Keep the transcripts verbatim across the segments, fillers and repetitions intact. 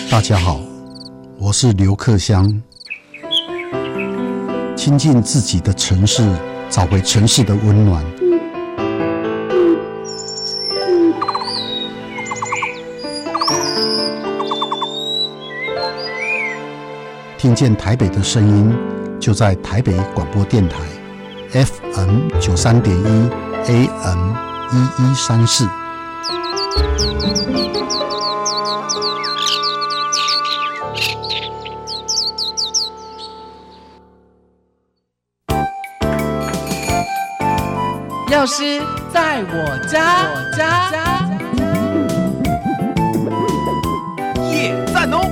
大家好，我是刘克襄。亲近自己的城市，找回城市的温暖。听见台北的声音，就在台北广播电台 F M 九三点一 A M 一一三四。 药师在我家，我家夜赞哦。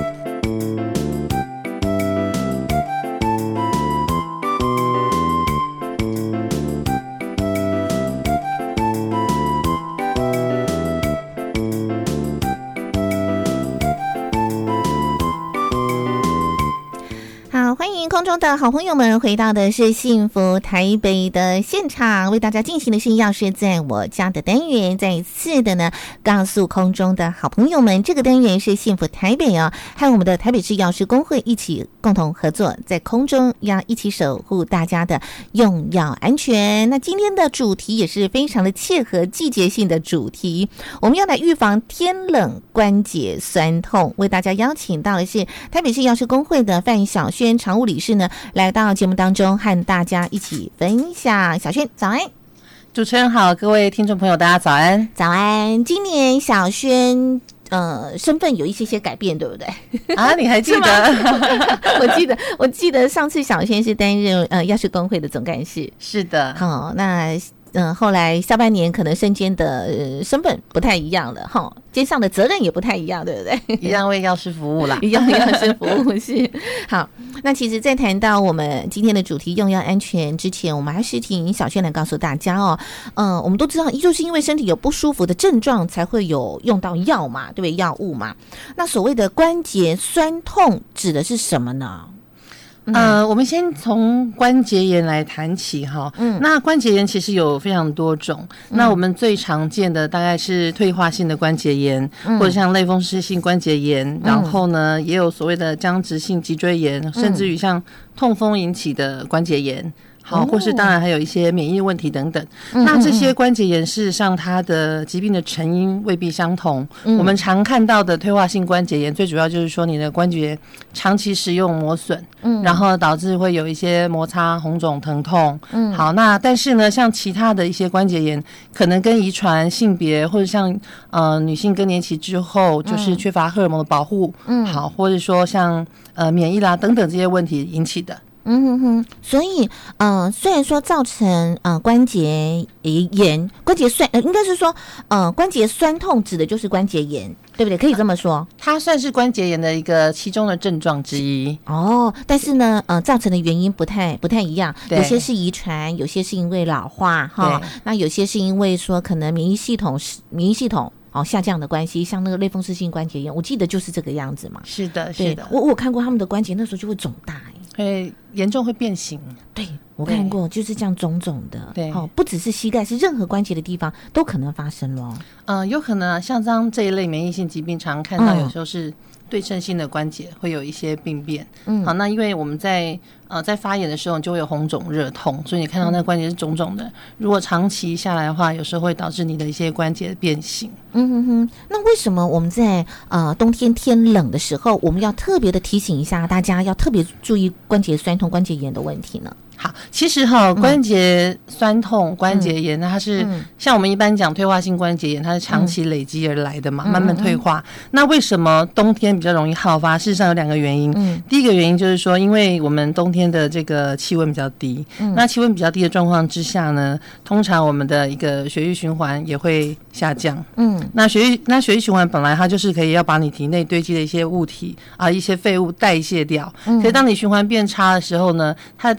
空中的好朋友们，回到的是幸福台北的现场，为大家进行的是药师在我家的单元。再一次的呢，告诉空中的好朋友们，这个单元是幸福台北哦，和我们的台北市药师公会一起共同合作，在空中要一起守护大家的用药安全。那今天的主题也是非常的切合季节性的主题，我们要来预防天冷关节酸痛，为大家邀请到的是台北市药师公会的范晓萱常务理事呢，来到节目当中和大家一起分享。小萱早安。 主持人好，各位听众朋友大家早安。 早安。今年小萱呃身份有一些些改变，对不对啊？你还记得我记得我记得上次小萱是担任呃药师公会的总干事。 是的。 好，那嗯，后来下半年可能身兼的、呃、身份不太一样了哈，肩上的责任也不太一样，对不对？ 一样为药师服务啦， 一样为药师服务是好。那其实，在谈到我们今天的主题用药安全之前，我们还是请小萱来告诉大家哦。嗯、呃，我们都知道，就是因为身体有不舒服的症状，才会有用到药嘛，对不对？药物嘛。那所谓的关节酸痛指的是什么呢？ 呃，我们先从关节炎来谈起哈。嗯，那关节炎其实有非常多种。嗯、那我们最常见的大概是退化性的关节炎，嗯、或者像类风湿性关节炎，嗯、然后呢，也有所谓的僵直性脊椎炎，嗯、甚至于像痛风引起的关节炎。好，或是当然还有一些免疫问题等等。嗯、那这些关节炎事实上它的疾病的成因未必相同。嗯、我们常看到的退化性关节炎，最主要就是说你的关节长期使用磨损，嗯，然后导致会有一些摩擦、红肿、疼痛。嗯，好，那但是呢，像其他的一些关节炎，可能跟遗传、性别，或者像呃女性更年期之后就是缺乏荷尔蒙的保护，嗯，好，或者说像呃免疫啦等等这些问题引起的。 嗯哼哼，所以呃，虽然说造成呃关节炎、关节酸，呃，应该是说呃关节酸痛指的就是关节炎，对不对？可以这么说， 它算是关节炎的一个其中的症状之一。 哦，但是呢，呃，造成的原因不太不太一样，有些是遗传，有些是因为老化哈，那有些是因为说可能免疫系统免疫系统。哦，下降的关系，像那个类风湿性关节炎，我记得就是这个样子嘛。 是的，是的， 我我看过他们的关节，那时候就会肿大、欸， 会严重会变形。 对，我看过，就是这样肿肿的。 对， 哦，不只是膝盖，是任何关节的地方都可能发生咯。 嗯、呃，有可能、啊、像这样这一类免疫性疾病，常看到有时候是对称性的关节会有一些病变。嗯，好，那因为我们在呃在发炎的时候就会有红肿热痛，所以你看到那个关节是肿肿的。嗯、如果长期下来的话，有时候会导致你的一些关节变形。 嗯哼哼，那为什么我们在呃冬天天冷的时候，我们要特别的提醒一下大家，要特别注意关节酸痛、关节炎的问题呢？ 好，其实哈，关节酸痛、嗯、关节炎，那它是、嗯、像我们一般讲退化性关节炎，它是长期累积而来的嘛，嗯、慢慢退化。嗯、那为什么冬天比较容易好发？事实上有两个原因。嗯、第一个原因就是说，因为我们冬天的这个气温比较低，嗯、那气温比较低的状况之下呢，通常我们的一个血液循环也会下降。嗯，那血液那血液循环本来它就是可以要把你体内堆积的一些物体啊、一些废物代谢掉。嗯、可是当你循环变差的时候呢，它的代谢就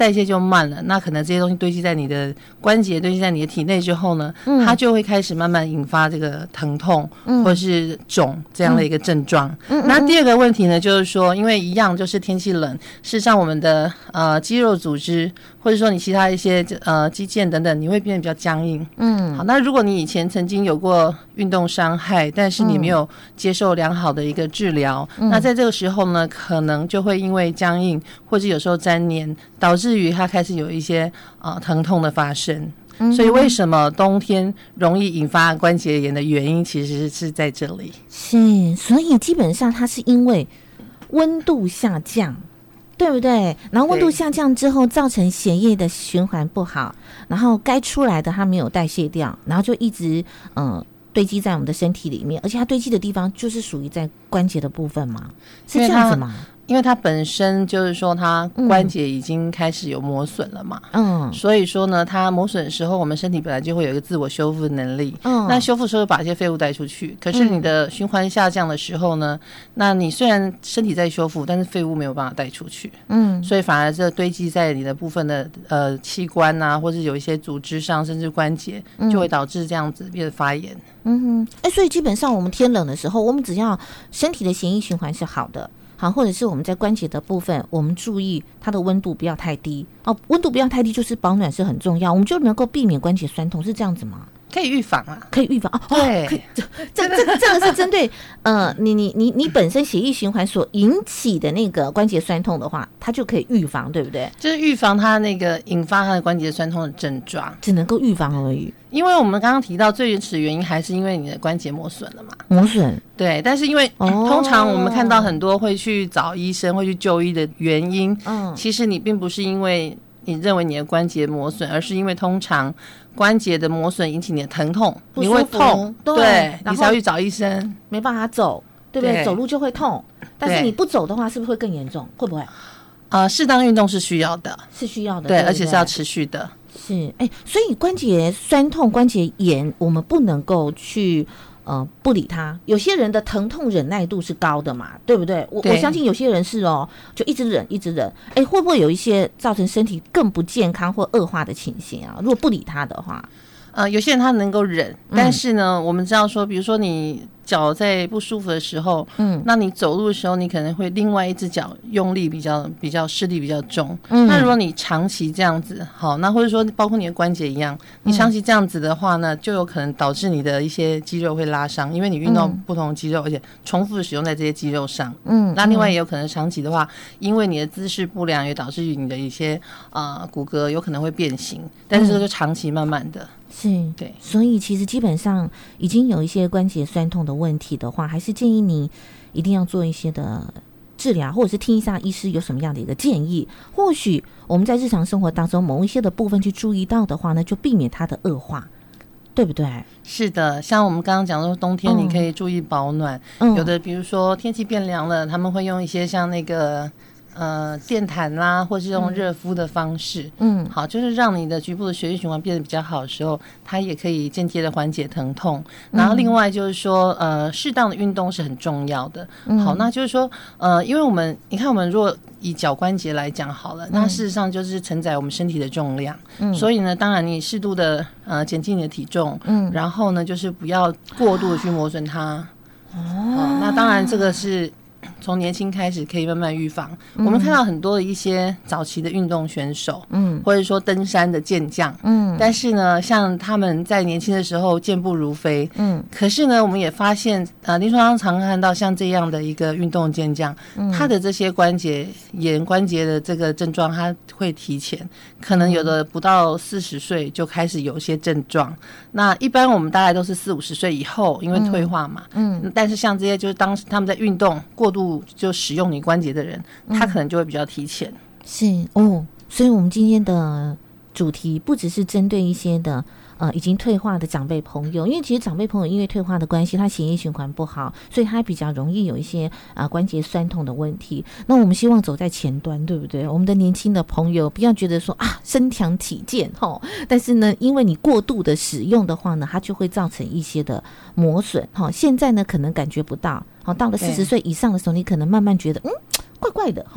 慢了，那可能这些东西堆积在你的关节，堆积在你的体内之后呢，嗯、它就会开始慢慢引发这个疼痛、嗯、或是肿这样的一个症状。嗯、那第二个问题呢，就是说，因为一样就是天气冷，事实上我们的呃肌肉组织或者说你其他一些呃肌腱等等，你会变得比较僵硬。嗯，好，那如果你以前曾经有过运动伤害，但是你没有接受良好的一个治疗，嗯、那在这个时候呢，可能就会因为僵硬或者有时候粘连，导致于它开始有一些呃疼痛的发生。嗯、所以为什么冬天容易引发关节炎的原因，其实是在这里。 是，所以基本上它是因为温度下降。对不对？然后温度下降之后，造成血液的循环不好，然后该出来的它没有代谢掉，然后就一直嗯堆积在我们的身体里面，而且它堆积的地方就是属于在关节的部分嘛，是这样子吗？ 因为它本身就是说它关节已经开始有磨损了嘛，嗯，所以说呢，它磨损的时候，我们身体本来就会有一个自我修复的能力，嗯，那修复的时候把一些废物带出去，可是你的循环下降的时候呢，嗯、那你虽然身体在修复，但是废物没有办法带出去，嗯，所以反而这堆积在你的部分的呃器官啊，或者有一些组织上，甚至关节，就会导致这样子变得发炎。 嗯哼，哎，所以基本上我们天冷的时候，我们只要身体的血液循环是好的。好，或者是我们在关节的部分，我们注意它的温度不要太低哦，温度不要太低，就是保暖是很重要，我们就能够避免关节酸痛，是这样子吗？ 可以预防啊， 可以预防哦。对，哦、这这这这个是针对呃，你你你你本身血液循环所引起的那个关节酸痛的话，它就可以预防，对不对？ 就是预防它那个引发它的关节酸痛的症状， 只能够预防而已。 因为我们刚刚提到最原始的原因还是因为你的关节磨损了嘛， 磨损对，但是因为、哦、通常我们看到很多会去找医生会去就医的原因，嗯，其实你并不是因为你认为你的关节磨损，而是因为通常关节的磨损引起你的疼痛，你会痛，对，对你才要去找医生， 没办法走，对不对？对走路就会痛，但是你不走的话，是不是会更严重？会不会？ 呃，适当运动是需要的， 是需要的， 对， 对对而且是要持续的。 是，哎，所以关节酸痛、关节炎，我们不能够去呃不理它。有些人的疼痛忍耐度是高的嘛，对不对？我对我相信有些人是哦，就一直忍，一直忍。哎，会不会有一些造成身体更不健康或恶化的情形啊？如果不理它的话， 呃，有些人他能够忍，但是呢，嗯、我们知道说，比如说你脚在不舒服的时候，嗯，那你走路的时候，你可能会另外一只脚用力比较比较施力比较重，嗯，那如果你长期这样子，好，那或者说包括你的关节一样，你长期这样子的话呢，就有可能导致你的一些肌肉会拉伤，因为你运动不同的肌肉，而且重复的使用在这些肌肉上，嗯，那另外也有可能长期的话，因为你的姿势不良，也导致于你的一些呃骨骼有可能会变形，但是这个就长期慢慢的。 是， 对， 所以其实基本上已经有一些关节酸痛的问题的话，还是建议你一定要做一些的治疗，或者是听一下医师有什么样的一个建议。或许我们在日常生活当中某一些的部分去注意到的话呢，就避免它的恶化，对不对？ 是的，像我们刚刚讲说冬天你可以注意保暖，嗯、有的比如说天气变凉了，他们会用一些像那个呃电毯啦，或是用热敷的方式，嗯，好，就是让你的局部的血液循环变得比较好的时候，它也可以间接的缓解疼痛。然后另外就是说，呃，适当的运动是很重要的。嗯、好，那就是说，呃，因为我们你看，我们如果以脚关节来讲好了，那事实上就是承载我们身体的重量，嗯，所以呢，当然你适度的呃减轻你的体重，嗯，然后呢，就是不要过度的去磨损它。哦，那当然这个是从年轻开始可以慢慢预防。嗯、我们看到很多的一些早期的运动选手，嗯，或者说登山的健将，嗯，但是呢，像他们在年轻的时候健步如飞，嗯，可是呢，我们也发现，呃，临床上常看到像这样的一个运动健将，嗯、他的这些关节炎关节的这个症状，他会提前，可能有的不到四十岁就开始有一些症状。那一般我们大概都是四五十岁以后，因为退化嘛，嗯，嗯但是像这些就是当时他们在运动过度就使用你关节的人，他可能就会比较提前。 是哦，所以我们今天的主题不只是针对一些的呃已经退化的长辈朋友，因为其实长辈朋友因为退化的关系，他血液循环不好，所以他比较容易有一些啊、呃、关节酸痛的问题。那我们希望走在前端，对不对？我们的年轻的朋友不要觉得说啊身强体健齁，但是呢，因为你过度的使用的话呢，它就会造成一些的磨损齁。现在呢可能感觉不到，好，到了四十岁以上的时候，你可能慢慢觉得嗯怪怪的齁。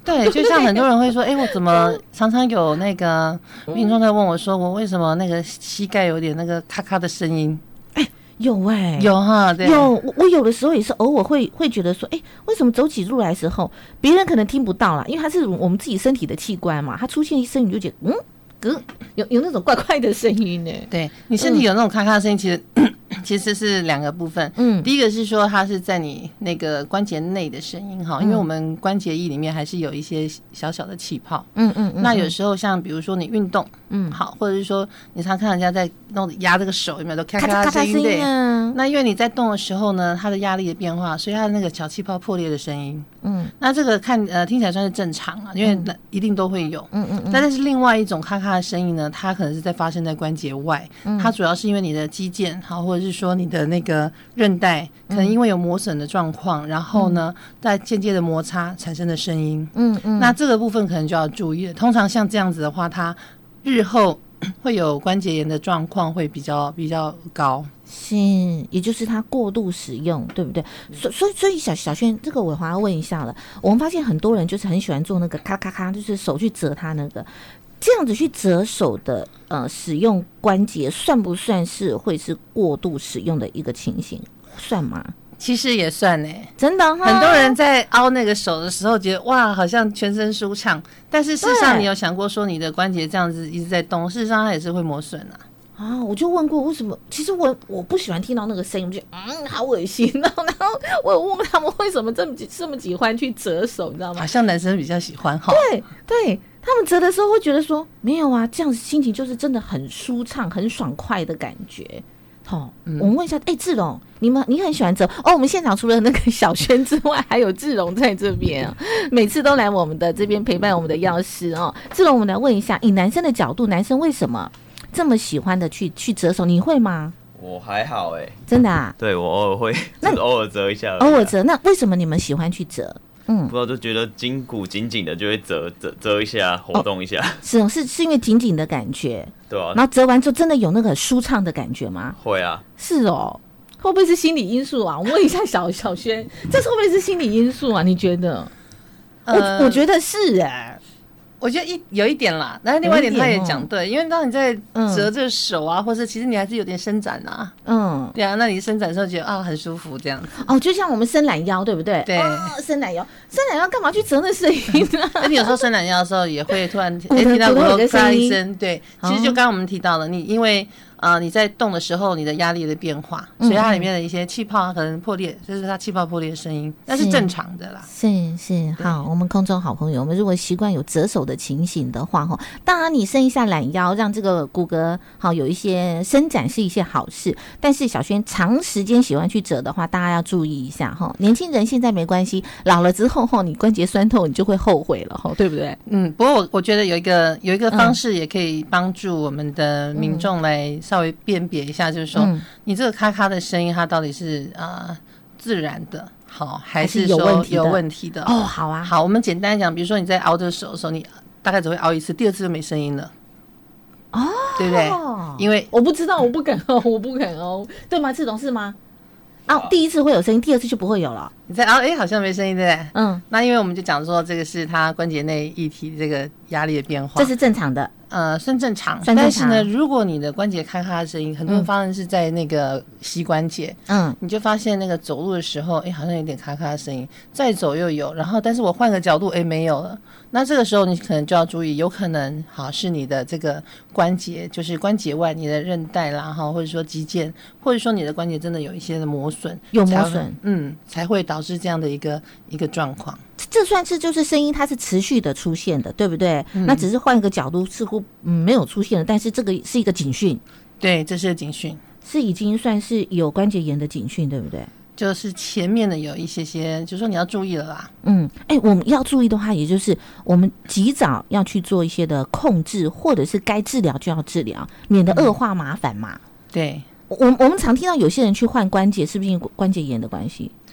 对，就像很多人会说，哎、欸，我怎么常常有那个民众在问我说，我为什么那个膝盖有点那个咔咔的声音？ 哎、欸，有哎、欸， 有哈，对， 有。我我有的时候也是偶尔会会觉得说，哎、欸，为什么走起路来的时候，别人可能听不到啦，因为它是我们自己身体的器官嘛，它出现一声你就觉得，嗯。有有那种怪怪的声音呢？ 对，你身体有那种咔咔的声音，其实、嗯、其实是两个部分。嗯，第一个是说它是在你那个关节内的声音哈，因为我们关节液里面还是有一些小小的气泡。嗯嗯嗯。那有时候像比如说你运动，嗯，好，或者是说你常看人家在弄压这个手，有没有都咔咔的声音？对。那因为你在动的时候呢，它的压力的变化，所以它的那个小气泡破裂的声音。嗯，那这个看呃听起来算是正常啊，因为那一定都会有。嗯嗯嗯。但是另外一种咔咔的声音呢，它可能是在发生在关节外，嗯、它主要是因为你的肌腱好，或者是说你的那个韧带，可能因为有磨损的状况，嗯、然后呢，在间接的摩擦产生的声音。嗯嗯。那这个部分可能就要注意了。通常像这样子的话，它日后会有关节炎的状况会比较比较高。 是，也就是它过度使用，对不对？所所以所以小小轩，这个我还要问一下了。我们发现很多人就是很喜欢做那个咔咔咔，就是手去折它那个，这样子去折手的呃使用关节，算不算是会是过度使用的一个情形？算吗？ 其实也算呢、欸， 真的、哦， 很多人在凹那个手的时候，觉得哇，好像全身舒畅，但是事实上，你有想过说你的关节这样子一直在动，事实上它也是会磨损啊。 啊，我就问过为什么？其实我我不喜欢听到那个声音，我觉得嗯好恶心。然后，然后我有问他们为什么这么这么喜欢去折手，你知道吗？ 好像男生比较喜欢哈。 对对，他们折的时候会觉得说没有啊，这样子心情就是真的很舒畅、很爽快的感觉。好、哦嗯，我们问一下，哎、欸，志荣，你们你很喜欢折哦？我们现场除了那个小轩之外，还有志荣在这边啊，每次都来我们的这边陪伴我们的药师哦。志荣，我们来问一下，以男生的角度，男生为什么这么喜欢的去去折手？你会吗？ 我还好哎、欸， 真的啊？ 对，我偶尔会，那偶尔折一下、啊， 偶尔折。那为什么你们喜欢去折？ 嗯，不知道就觉得筋骨紧紧的，就会折折折一下，活动一下。哦、 是哦，是是因为紧紧的感觉， 对啊。 然后折完之后，真的有那个舒畅的感觉吗？ 会啊。 是哦，会不会是心理因素啊？我问一下小小轩，这是会不会是心理因素啊？你觉得？呃、我我觉得是哎、欸。 我觉得一有一点啦，但是另外一点他也讲对，因为当你在折这个手啊，嗯、或是其实你还是有点伸展啊，嗯，对啊，那你伸展的时候觉得啊很舒服这样子。 哦，就像我们伸懒腰，对不对？ 对， 哦、伸懒腰，伸懒腰干嘛去折那声音呢？ 而且有时候伸懒腰的时候也会突然哎听到骨头咔一声，对，其实就刚刚我们提到了，你因为。呃，你在动的时候，你的压力的变化，所以它里面的一些气泡可能破裂，这是它气泡破裂的声音，那是正常的啦。 是是，好，我们空中好朋友，我们如果习惯有折手的情形的话，哈，当然你伸一下懒腰，让这个骨骼好有一些伸展是一些好事。但是小轩长时间喜欢去折的话，大家要注意一下哈。年轻人现在没关系，老了之后哈，你关节酸痛，你就会后悔了哈，对不对？ 嗯，不过我我觉得有一个有一个方式也可以帮助我们的民众来。稍微辨别一下，就是说、嗯、你这个咔咔的声音，它到底是呃自然的，好还是说有问题的？ 哦，好啊， 好，我们简单讲，比如说你在凹这个手的时候，你大概只会凹一次，第二次就没声音了，哦，对不对？因为我不知道，我不敢凹，我不敢凹，对吗？这种是吗？啊，第一次会有声音，第二次就不会有了。 你在凹，哎，好像没声音，对不对？嗯，那因为我们就讲说，这个是它关节内液体这个压力的变化， 这是正常的。 呃，算正常，但是呢，如果你的关节咔咔的声音，很多人发现是在那个膝关节，嗯，你就发现那个走路的时候，哎，好像有点咔咔的声音，再走又有，然后但是我换个角度，哎，没有了。那这个时候你可能就要注意，有可能好是你的这个关节，就是关节外你的韧带啦，哈，或者说肌腱，或者说你的关节真的有一些的磨损， 有磨损， 嗯，才会导致这样的一个一个状况。 这算是就是声音它是持续的出现的，对不对？嗯、那只是换一个角度，似乎、嗯、没有出现了，但是这个是一个警讯。 对，这是警讯， 是已经算是有关节炎的警讯，对不对？ 就是前面的有一些些，就是说你要注意了啦。 嗯，哎、欸，我们要注意的话，也就是我们及早要去做一些的控制，或者是该治疗就要治疗，免得恶化麻烦嘛。 对， 我我们常听到有些人去换关节，是不是因为关节炎的关系？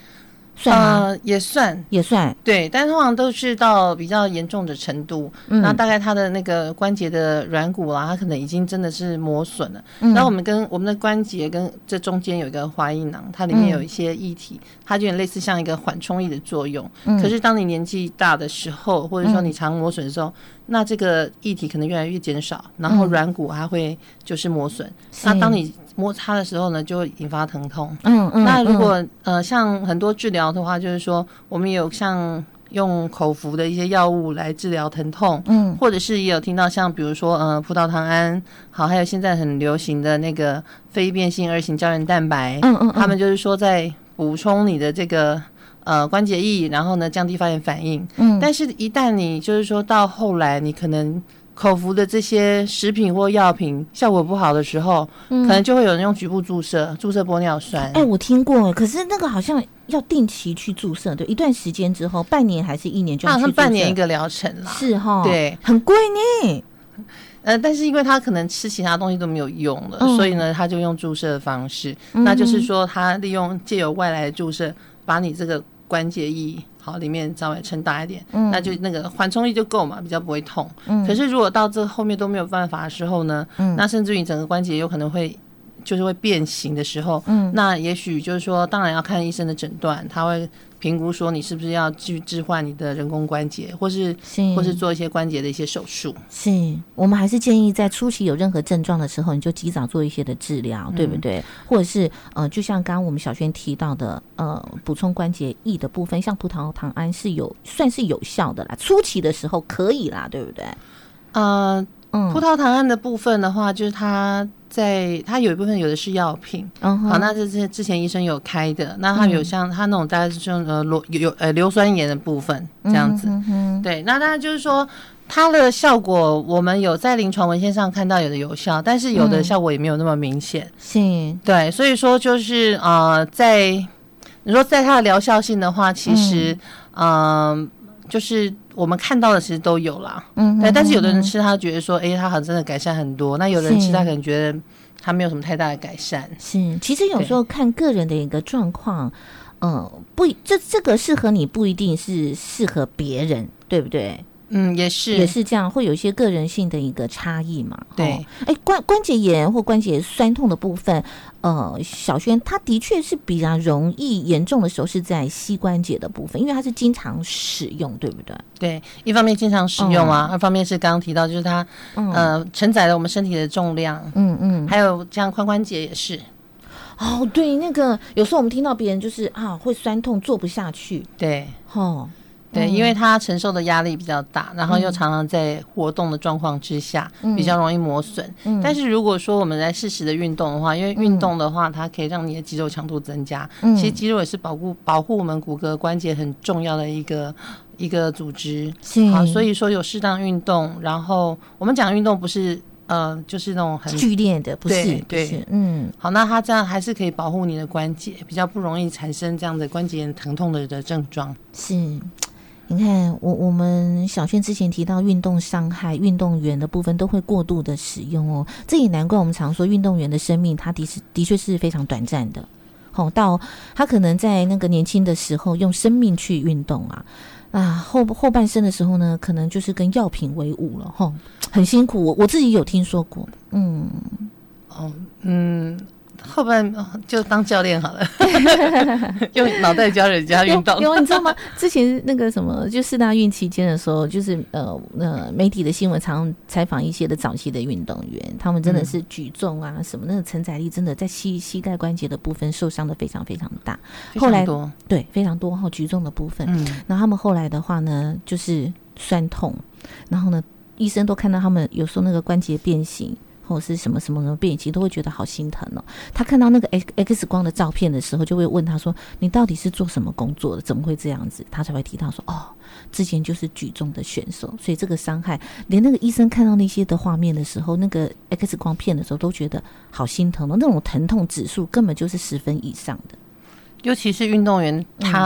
算吗？ 呃，也算也算。 对，但通常都是到比较严重的程度，嗯，那大概它的那个关节的软骨啊，它可能已经真的是磨损了。嗯，然后我们跟我们的关节跟这中间有一个滑液囊，它里面有一些液体，嗯、它就有点类似像一个缓冲液的作用。嗯，可是当你年纪大的时候，或者说你常磨损的时候，嗯、那这个液体可能越来越减少，然后软骨它会就是磨损。嗯、那当你摩擦的时候呢，就会引发疼痛。嗯嗯。那如果、嗯、呃像很多治疗的话，就是说我们有像用口服的一些药物来治疗疼痛，嗯，或者是也有听到像比如说呃葡萄糖胺，好，还有现在很流行的那个非变性二型胶原蛋白，嗯嗯，他们就是说在补充你的这个呃关节液，然后呢降低发炎反应。嗯，但是一旦你就是说到后来，你可能口服的这些食品或药品效果不好的时候，嗯、可能就会有人用局部注射，注射玻尿酸。 哎、欸，我听过，可是那个好像要定期去注射，对，一段时间之后，半年还是一年就要去注射？好像半年一个疗程啦。 是哈， 对， 很贵呢。 呃，但是因为他可能吃其他东西都没有用了，嗯、所以呢，他就用注射的方式，嗯、那就是说他利用借由外来的注射，把你这个关节液好里面稍微撑大一点，嗯、那就那个缓冲力就够嘛，比较不会痛。嗯、可是如果到这后面都没有办法的时候呢，嗯、那甚至于整个关节有可能会就是会变形的时候，嗯、那也许就是说，当然要看医生的诊断，他会评估说你是不是要去置换你的人工关节，或是, 是或是做一些关节的一些手术。 是我们还是建议在初期有任何症状的时候，你就及早做一些的治疗，嗯、对不对？或者是呃，就像刚刚我们小萱提到的，呃，补充关节液的部分，像葡萄糖胺是有算是有效的啦，初期的时候可以啦，对不对？ 呃，嗯，葡萄糖胺的部分的话，就是它。在它有一部分有的是药品，嗯、好，那这是之前医生有开的，那它有像它那种大概是用呃硫有呃硫酸盐的部分这样子，嗯、哼哼对，那当然就是说它的效果，我们有在临床文献上看到有的有效，但是有的效果也没有那么明显，是、嗯，对，所以说就是呃，在你说在它的疗效性的话，其实嗯、呃、就是我们看到的其实都有啦，嗯，对，但是有的人吃他觉得说，哎、欸，他好像真的改善很多，那有的人吃他可能觉得他没有什么太大的改善。 是，其实有时候看个人的一个状况，呃，不，这这个适合你不一定是适合别人，对不对？ 嗯，也是， 也是这样，会有一些个人性的一个差异嘛。 对， 哎、哦，关关节炎或关节酸痛的部分，呃，小萱它的确是比较容易严重的时候是在膝关节的部分，因为它是经常使用，对不对？ 对，一方面经常使用啊，嗯、二方面是刚刚提到，就是它、嗯、呃承载了我们身体的重量，嗯嗯，还有像髋关节也是。 哦，对，那个有时候我们听到别人就是啊会酸痛，坐不下去， 对， 哦。 对，因为他承受的压力比较大，然后又常常在活动的状况之下，嗯、比较容易磨损。嗯、但是如果说我们在适时的运动的话，因为运动的话，它可以让你的肌肉强度增加。嗯、其实肌肉也是保护保护我们骨骼关节很重要的一个一个组织。好，所以说有适当运动，然后我们讲运动不是呃，就是那种很剧烈的，不是， 对，对不是，嗯， 好，那它这样还是可以保护你的关节，比较不容易产生这样的关节炎疼痛的的症状。 是。你看，我我们小萱之前提到运动伤害，运动员的部分都会过度的使用哦，这也难怪我们常说运动员的生命，他的的确是非常短暂的。好、哦，到他可能在那个年轻的时候用生命去运动啊，啊后后半生的时候呢，可能就是跟药品为伍了哈、哦，很辛苦。我我自己有听说过，嗯， 哦，嗯。后半就当教练好了，用脑袋教人家运动。 有, 有你知道吗？之前那个什么，就四大运期间的时候，就是呃呃媒体的新闻常采访一些的早期的运动员，他们真的是举重啊、嗯、什么那个承载力真的在膝膝盖关节的部分受伤的非常非常大。 后来多对非常多，后举重的部分，嗯，然后他们后来的话呢，就是酸痛，然后呢，医生都看到他们有时候那个关节变形。或者是什么什么什么变形，都会觉得好心疼哦。他看到那个 X 光的照片的时候，就会问他说：“你到底是做什么工作的？怎么会这样子？”他才会提到说：“哦，之前就是举重的选手，所以这个伤害，连那个医生看到那些的画面的时候，那个 X 光片的时候，都觉得好心疼哦。那种疼痛指数根本就是十分以上的。” 尤其是运动员，他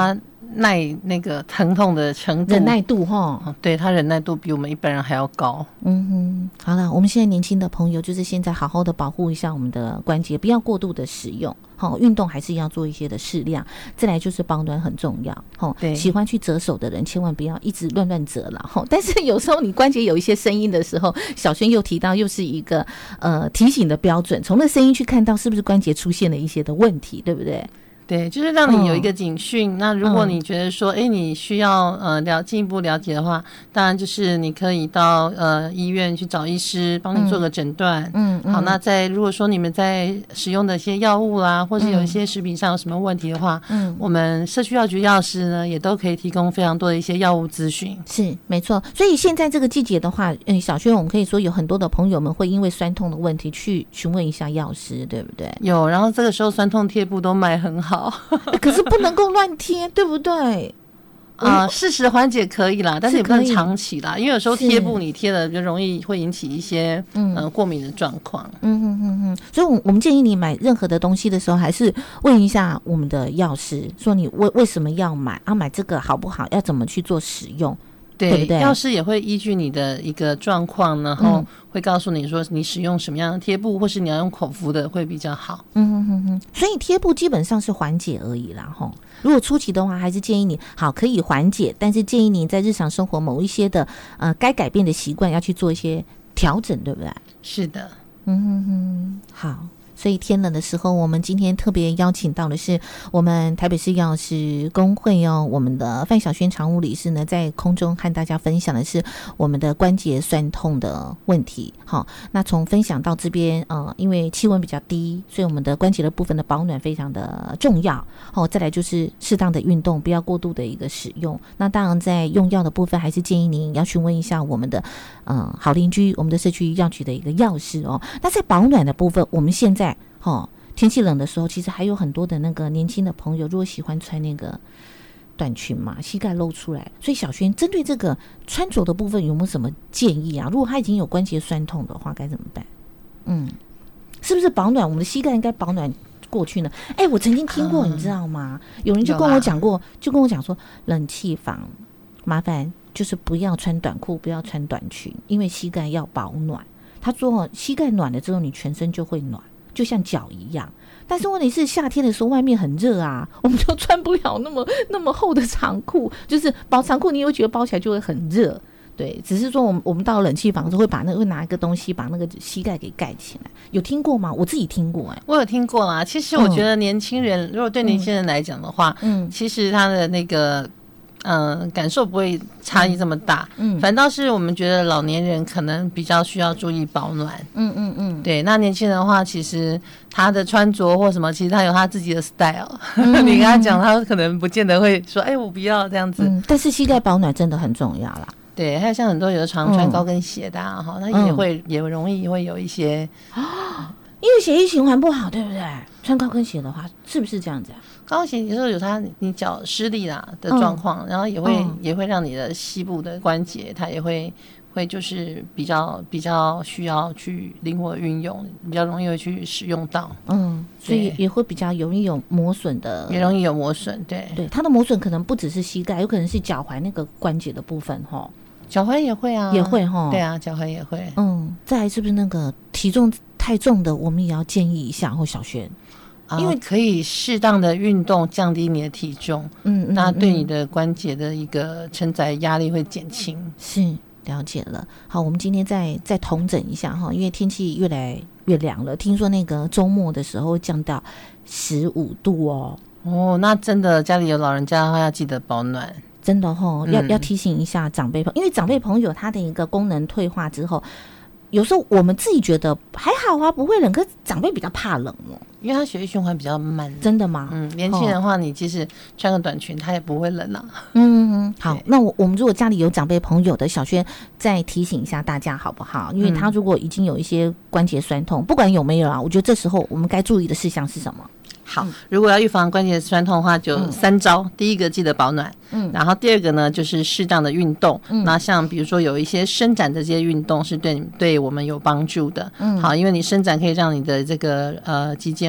耐那个疼痛的程度， 忍耐度哈、 哦，对，他忍耐度比我们一般人还要高。 嗯哼，好了，我们现在年轻的朋友就是现在好好的保护一下我们的关节，不要过度的使用。好，运动还是要做一些的适量。再来就是保暖很重要。好， 对， 喜欢去折手的人千万不要一直乱乱折了。好，但是有时候你关节有一些声音的时候，小轩又提到又是一个呃提醒的标准，从那声音去看到是不是关节出现了一些的问题，对不对？ 对，就是让你有一个警讯。嗯、那如果你觉得说，哎、欸，你需要呃了进一步了解的话，当然就是你可以到呃医院去找医师帮你做个诊断。嗯，嗯好，那在如果说你们在使用的一些药物啦，或是有一些食品上有什么问题的话，嗯，我们社区药局药师呢也都可以提供非常多的一些药物资讯。 是，没错。所以现在这个季节的话，嗯，小轩我们可以说有很多的朋友们会因为酸痛的问题去询问一下药师，对不对？ 有，然后这个时候酸痛贴布都卖很好。 可是不能够乱贴，对不对？ 啊、呃，适时缓解可以啦，但是也不能长期啦，因为有时候贴布你贴了就容易会引起一些嗯、呃、过敏的状况。 嗯哼哼哼，所以我们建议你买任何的东西的时候，还是问一下我们的药师，说你为为什么要买啊？买这个好不好？要怎么去做使用？ 对， 对不对？ 药师也会依据你的一个状况，然后会告诉你说你使用什么样的贴布，或是你要用口服的会比较好。 嗯哼哼哼，所以贴布基本上是缓解而已啦，吼。如果初期的话，还是建议你好可以缓解，但是建议你在日常生活某一些的呃该改变的习惯要去做一些调整，对不对？ 是的， 嗯哼哼，好。所以天冷的时候，我们今天特别邀请到的是我们台北市药师公会哦，我们的范晓萱常务理事呢，在空中和大家分享的是我们的关节酸痛的问题。好，那从分享到这边，呃，因为气温比较低，所以我们的关节的部分的保暖非常的重要。好，再来就是适当的运动，不要过度的一个使用。那当然在用药的部分，还是建议您要询问一下我们的呃好邻居，我们的社区药局的一个药师哦。那在保暖的部分，我们现在哦，天气冷的时候，其实还有很多的那个年轻的朋友，如果喜欢穿那个短裙嘛，膝盖露出来。所以小轩针对这个穿着的部分，有没有什么建议啊？如果他已经有关节酸痛的话，该怎么办？嗯，是不是保暖？我们的膝盖应该保暖过去呢？哎，我曾经听过，嗯、你知道吗？有人就跟我讲过，就跟我讲说，冷气房麻烦就是不要穿短裤，不要穿短裙，因为膝盖要保暖。他说，膝盖暖了之后，你全身就会暖。就像脚一样，但是问题是夏天的时候外面很热啊，我们就穿不了那么那么厚的长裤，就是包长裤，你也会觉得包起来就会很热。对，只是说我们我们到冷气房的时候会把那个会拿一个东西把那个膝盖给盖起来，有听过吗？我自己听过、欸，哎， 我有听过啦。其实我觉得年轻人，嗯、如果对年轻人来讲的话，嗯，其实他的那个。嗯、呃，感受不会差异这么大，嗯，反倒是我们觉得老年人可能比较需要注意保暖，嗯嗯嗯，对，那年轻人的话，其实他的穿着或什么，其实他有他自己的 style，、嗯、你跟他讲，他可能不见得会说，哎、欸，我不要这样子、 嗯，但是膝盖保暖真的很重要啦。 对，还有像很多有的常穿高跟鞋的啊，哈、嗯，他也会、嗯、也容易会有一些， 因为血液循环不好，对不对？穿高跟鞋的话，是不是这样子啊？ 高跟鞋有时候有它你脚施力啦的状况、嗯，然后也会、嗯、也会让你的膝部的关节，它也会会就是比较比较需要去灵活运用，比较容易会去使用到。嗯， 所以也会比较容易有磨损的， 也容易有磨损。对对，它的磨损可能不只是膝盖，有可能是脚踝那个关节的部分哈。 脚踝也会啊， 也会哈。 对啊，脚踝也会。 嗯，再来是不是那个体重太重的，我们也要建议一下或小轩。 因为可以适当的运动降低你的体重，嗯，那对你的关节的一个承载压力会减轻。 是，了解了。好，我们今天再再统整一下哈，因为天气越来越凉了，听说那个周末的时候降到十五度哦。 哦，那真的家里有老人家的话要记得保暖。 真的哈、哦，要、嗯、要提醒一下长辈朋友，因为长辈朋友他的一个功能退化之后。有时候我们自己觉得还好啊，不会冷，可是长辈比较怕冷哦， 因为他血液循环比较慢。 真的吗？ 嗯，年轻人的话，你即使穿个短裙，他也不会冷啊。 嗯，好，那我我们如果家里有长辈朋友的，小轩再提醒一下大家好不好？因为他如果已经有一些关节酸痛，不管有没有啊，我觉得这时候我们该注意的事项是什么？ 好，如果要预防关节酸痛的话，就三招。嗯、第一个记得保暖，嗯，然后第二个呢就是适当的运动。嗯，那像比如说有一些伸展的这些运动是对对我们有帮助的。嗯，好，因为你伸展可以让你的这个呃肌腱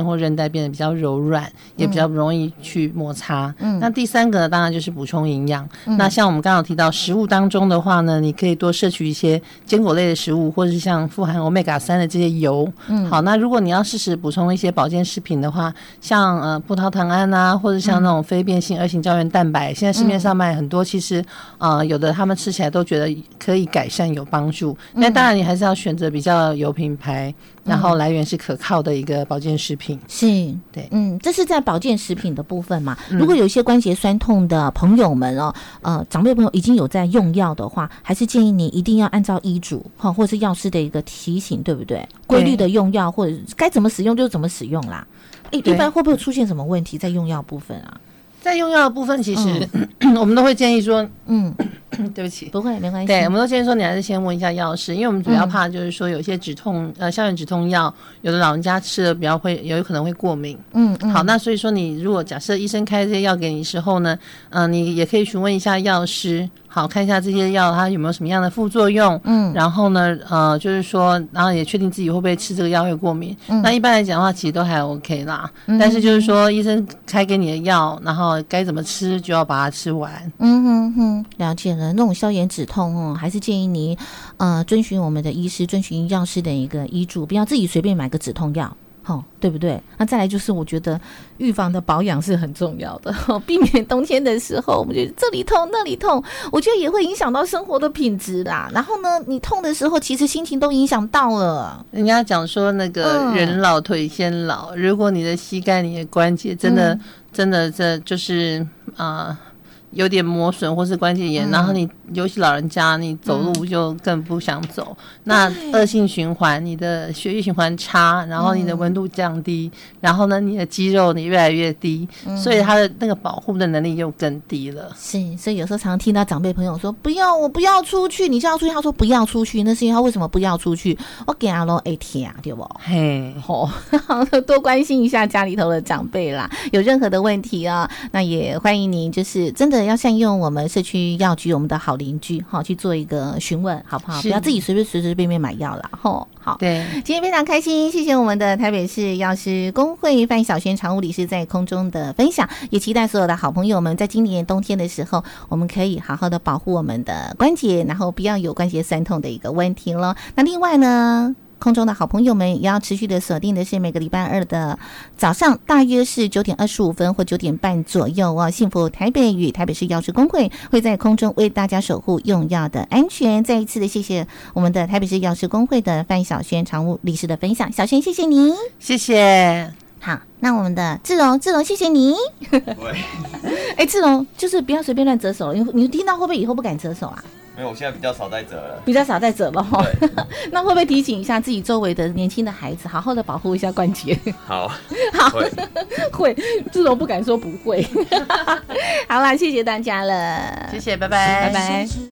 或韧带变得比较柔软，也比较容易去摩擦。嗯，那第三个呢，当然就是补充营养。嗯、那像我们刚刚有提到食物当中的话呢，你可以多摄取一些坚果类的食物，或者是像富含 欧米伽三 的这些油。嗯，好，那如果你要适时补充一些保健食品的话，像呃葡萄糖胺啊，或者像那种非变性二型胶原蛋白，嗯、现在市面上卖很多，其实呃有的他们吃起来都觉得可以改善有帮助。那、嗯、当然你还是要选择比较有品牌，然后来源是可靠的一个保健食品。 是， 对， 嗯，这是在保健食品的部分嘛。嗯、如果有一些关节酸痛的朋友们哦，呃，长辈朋友已经有在用药的话，还是建议你一定要按照医嘱哈，或是药师的一个提醒，对不对？规律的用药，或者该怎么使用就怎么使用啦。一一般会不会出现什么问题在用药部分啊？ 在用药的部分，其实、嗯、我们都会建议说，嗯，对不起， 不会，没关系。 对，我们都建议说，你还是先问一下药师，因为我们主要怕就是说，有些止痛、嗯、呃消炎止痛药，有的老人家吃了比较会有可能会过敏。嗯嗯。好，那所以说，你如果假设医生开这些药给你的时候呢，嗯、呃，你也可以询问一下药师。好，看一下这些药它有没有什么样的副作用，嗯，然后呢，呃，就是说，然后也确定自己会不会吃这个药会过敏。嗯，那一般来讲的话，其实都还 OK 啦。嗯，但是就是说，医生开给你的药，然后该怎么吃就要把它吃完。 嗯哼哼，了解了。那种消炎止痛哦，还是建议你呃遵循我们的医师、遵循药师的一个医嘱，不要自己随便买个止痛药。哦，对不对？那再来就是我觉得预防的保养是很重要的，哦、避免冬天的时候我们觉得这里痛那里痛，我觉得也会影响到生活的品质啦。然后呢，你痛的时候其实心情都影响到了。 人家讲说那个人老腿先老，嗯、如果你的膝盖、你的关节真的、嗯、真的这就是啊。呃有点磨损或是关节炎、嗯、然后你尤其老人家你走路就更不想走、嗯、那恶性循环，你的血液循环差，然后你的温度降低、嗯、然后呢你的肌肉你越来越低、嗯、所以它的那个保护的能力又更低了。 是，所以有时候常常听到长辈朋友说不要我不要出去，你叫他出去，他说不要出去，那是因为他为什么不要出去？我给他说会痛对不？嘿，哦，多关心一下家里头的长辈啦，有任何的问题啊，那也欢迎您就是真的要善用我们社区药局我们的好邻居哈，去做一个询问好不好？不要自己随便随随便便买药啦吼。好， 对， 今天非常开心，谢谢我们的台北市药师公会范晓萱常务理事在空中的分享，也期待所有的好朋友们在今年冬天的时候，我们可以好好的保护我们的关节，然后不要有关节酸痛的一个问题了。那另外呢，空中的好朋友们也要持续的锁定的是每个礼拜二的早上，大约是九点二十五分或九点半左右哦。幸福台北与台北市药师公会会在空中为大家守护用药的安全。再一次的谢谢我们的台北市药师公会的范晓萱常务理事的分享，晓萱谢谢你， 谢谢。 好，那我们的志荣，志荣谢谢你。哎，志荣就是不要随便乱折手，你你听到会不会以后不敢折手啊？ 没有，我现在比较少在折了， 比较少在折了哈。那会不会提醒一下自己周围的年轻的孩子，好好的保护一下关节？ 好， 好，会，会，志荣不敢说不会。好啦，谢谢大家了， 谢谢，拜拜， 拜拜。